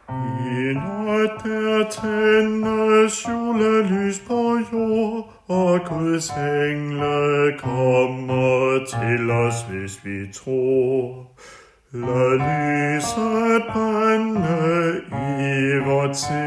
I når der tændes julelys på jord, og Guds engle kommer til os, hvis vi tror. Lad lyset brænde i vort sind.